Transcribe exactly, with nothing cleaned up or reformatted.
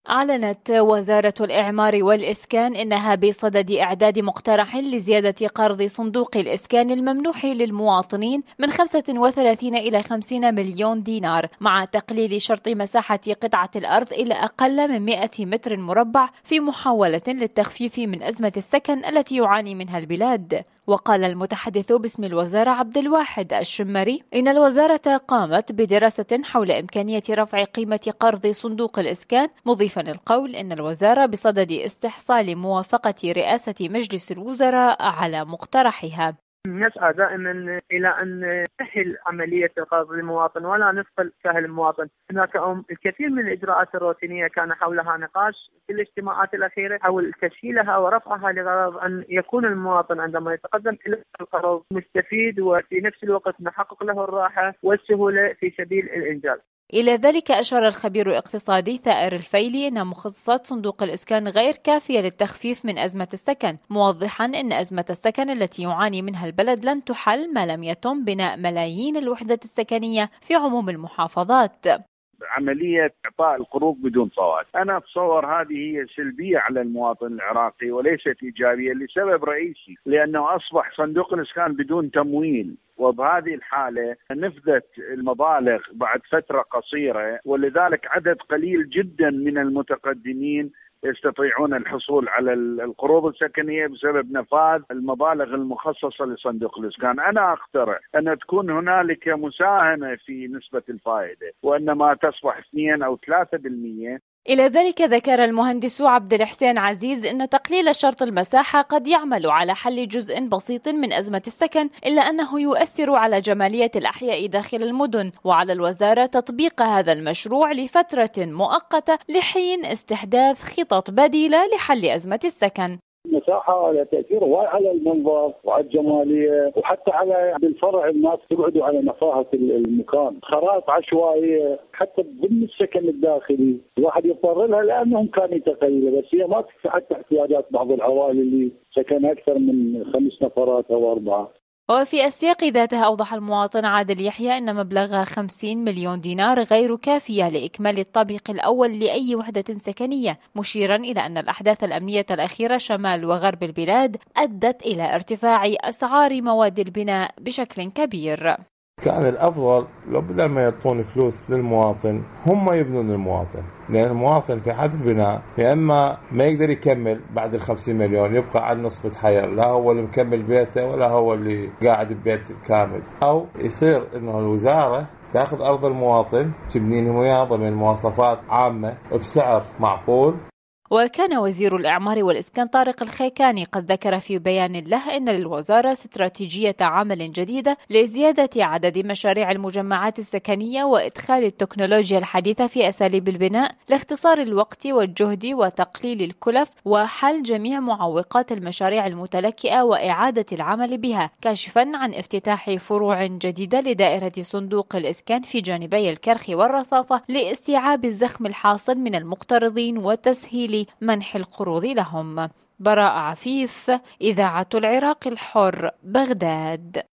أعلنت وزارة الإعمار والإسكان إنها بصدد إعداد مقترح لزيادة قرض صندوق الإسكان الممنوح للمواطنين من خمسة وثلاثين إلى خمسين مليون دينار، مع تقليل شرط مساحة قطعة الأرض إلى أقل من مئة متر مربع في محاولة للتخفيف من أزمة السكن التي يعاني منها البلاد. وقال المتحدث باسم الوزارة عبد الواحد الشمري إن الوزارة قامت بدراسة حول إمكانية رفع قيمة قرض صندوق الإسكان، مضيفا القول إن الوزارة بصدد استحصال موافقة رئاسة مجلس الوزراء على مقترحها. نسعى دائما إلى أن نسهل عملية القرض للمواطن ولا نثقل سهل المواطن. هناك الكثير من الإجراءات الروتينية كان حولها نقاش في الاجتماعات الأخيرة حول تسهيلها ورفعها لغرض أن يكون المواطن عندما يتقدم إلى القرض مستفيد، وفي نفس الوقت نحقق له الراحة والسهولة في سبيل الإنجاز. إلى ذلك أشار الخبير الاقتصادي ثائر الفيلي أن مخصصات صندوق الإسكان غير كافية للتخفيف من أزمة السكن، موضحا أن أزمة السكن التي يعاني منها البلد لن تحل ما لم يتم بناء ملايين الوحدات السكنية في عموم المحافظات. عملية إعطاء القروض بدون فوائد، أنا أتصور هذه هي سلبية على المواطن العراقي وليست إيجابية لسبب رئيسي، لأنه أصبح صندوق الإسكان بدون تمويل، وبهذه الحالة نفذت المبالغ بعد فترة قصيرة، ولذلك عدد قليل جدا من المتقدمين يستطيعون الحصول على القروض السكنية بسبب نفاذ المبالغ المخصصة لصندوق الإسكان. أنا أقترح أن تكون هنالك مساهمة في نسبة الفائدة، وأن ما تصبح اثنين أو ثلاثة بالمئة. إلى ذلك ذكر المهندس عبد الحسين عزيز أن تقليل شرط المساحة قد يعمل على حل جزء بسيط من أزمة السكن، إلا أنه يؤثر على جمالية الأحياء داخل المدن، وعلى الوزارة تطبيق هذا المشروع لفترة مؤقتة لحين استحداث خطط بديلة لحل أزمة السكن. المساحة لها تأثير وايد على المنظر وعلى الجمالية، وحتى على بالفرع الناس تبعدوا على نفاهة المكان. خرائط عشوائية حتى ضمن السكن الداخلي الواحد يضطر لها لأنه إمكانيته قليلة، بس هي ما تكفي حتى احتياجات بعض العوائل اللي سكن أكثر من خمس نفرات أو أربعة. وفي السياق ذاته أوضح المواطن عادل يحيى أن مبلغ خمسين مليون دينار غير كافية لإكمال الطابق الأول لأي وحدة سكنية، مشيرا إلى أن الأحداث الأمنية الأخيرة شمال وغرب البلاد أدت إلى ارتفاع أسعار مواد البناء بشكل كبير. كان الأفضل لو بدل ما يعطون فلوس للمواطن هم يبنون المواطن، لأن المواطن في حالة البناء يا إما ما يقدر يكمل بعد الخمسين مليون، يبقى على نصف حياة، لا هو اللي مكمل بيته ولا هو اللي قاعد ببيت كامل، أو يصير إنه الوزارة تأخذ أرض المواطن تبني لهم إياها ضمن مواصفات عامة بسعر معقول. وكان وزير الإعمار والإسكان طارق الخيكاني قد ذكر في بيان له أن للوزارة استراتيجية عمل جديدة لزيادة عدد مشاريع المجمعات السكنية وإدخال التكنولوجيا الحديثة في أساليب البناء لاختصار الوقت والجهد وتقليل الكلف وحل جميع معوقات المشاريع المتلكئة وإعادة العمل بها، كاشفا عن افتتاح فروع جديدة لدائرة صندوق الإسكان في جانبي الكرخ والرصافة لاستيعاب الزخم الحاصل من المقترضين وتسهيل منح القروض لهم. براء عفيف، إذاعة العراق الحر، بغداد.